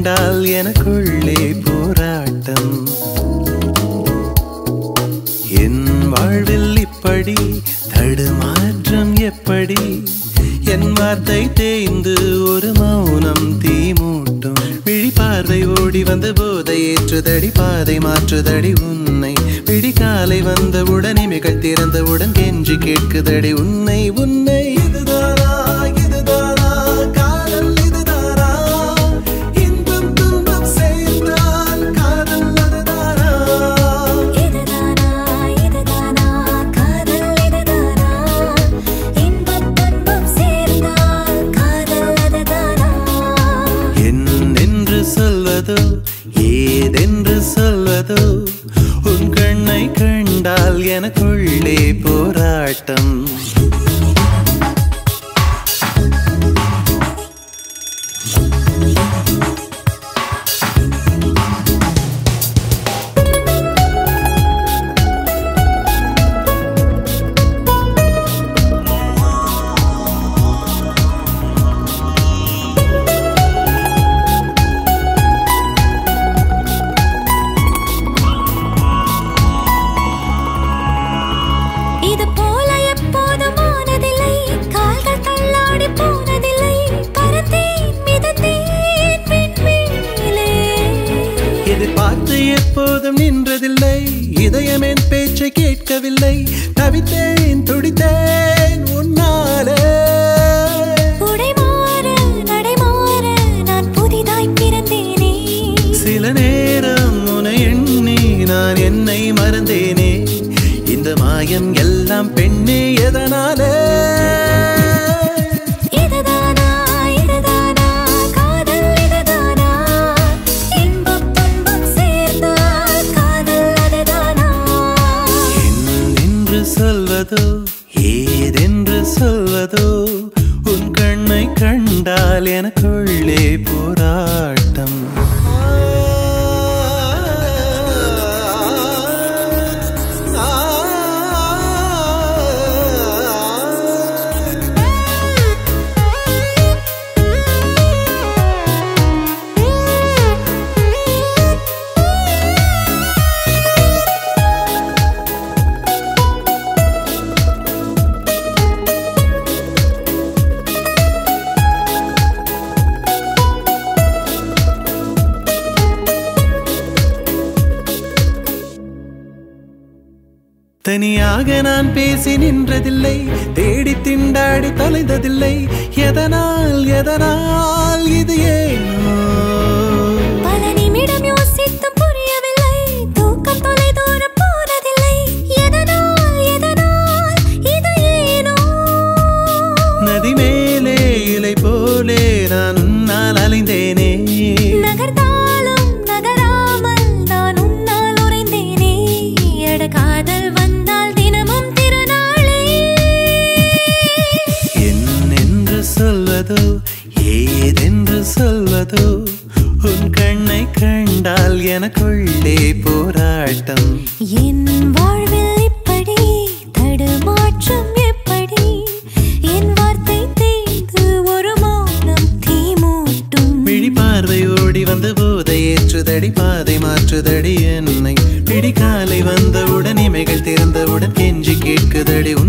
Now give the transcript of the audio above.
கண்டால் எனக்குள்ளே போராட்டம். என் வாழ்வில் இப்படி தடுமாற்றம் எப்படி? என் வார்த்தை தேய்ந்து ஒரு மௌனம் தீமூட்டும். விழி பார்வை ஓடி வந்த போதை ஏற்றுதடி, பாதை மாற்றுதடி உன்னை. விழி காலை வந்தவுடன் இமைகள் திறந்தவுடன் கெஞ்சி கேட்குதடி உன்னை உன்னை. இதுதானா இதுதானா காதல், இதுதானா இன்பம் துன்பம் சேர்ந்தால் காதல் அதுதானா? இதுதானா இதுதானா காதல், இதுதானா இன்பம் துன்பம் சேர்ந்தால் காதல் அதுதானா? என்னென்று சொல்வதோ ஏதென்று சொல்வதோ, உன் கண்ணை கண்டால் எனக்குள்ளே போராட்டம். இது போல எப்போதும் ஆனதில்லை, கால்கள் தள்ளாடி போனதில்லை, பறந்தேன் மிதந்தேன் விண்மீனிலே. எதிர்பார்த்து எப்போதும் நின்றதில்லை, இதயம் என் பேச்சை கேட்கவில்லை, தவித்தேன் துடித்தேன் உன்னாலே. உடைமாற நடைமாற நான் புதிதாய் பிறந்தேனே. சில நேரம் உன்னை எண்ணி நான் என்னை மறந்தேனே. இந்த மாயம் எல்லாம் பெண்ணே எதனாலே? இதுதானா இதுதானா காதல், இதுதானா இன்பம் துன்பம் சேர்ந்தால் காதல் அதுதானா? என்னென்று சொல்வதோ ஏதென்று சொல்வதோ, உன் கண்ணை கண்டால் எனக்குள்ளே போராட்டம். தனியாக நான் பேசி நின்றதில்லை, தேடி திண்டாடி தொலைந்ததில்லை. எதனால் எதனால் இது ஏனோ? பல நிமிடம் யோசித்தும் புரியவில்லை, தூக்கம் தொலை தூரம் போனதில்லை. எதனால் எதனால் இது ஏனோ? நதி மேலே இலை போலே நான் உன்னால் அலைந்தேனே. நகர்ந்தாலும் நகராமல் நான் உன்னால் உறைந்தேனே. எட காதல் வந்தால் தினமும் திருநாளே. என்னென்று சொல்வதோ ஏதென்று சொல்வதோ, உன் கண்ணை கண்டால் எனக்குள்ளே போராட்டம். என் வாழ்வில் இப்படி தடுமாற்றம் எப்படி? என் வார்த்தை தேய்ந்து ஒரு மௌனம் தீமூட்டும். விழி பார்வை ஓடி வந்த போதை ஏற்றுதடி, பாதை மாற்றுதடி என்னை. விழி காலை வந்தவுடன் இமைகள் திறந்தவுடன் கெஞ்சி கேட்குதடி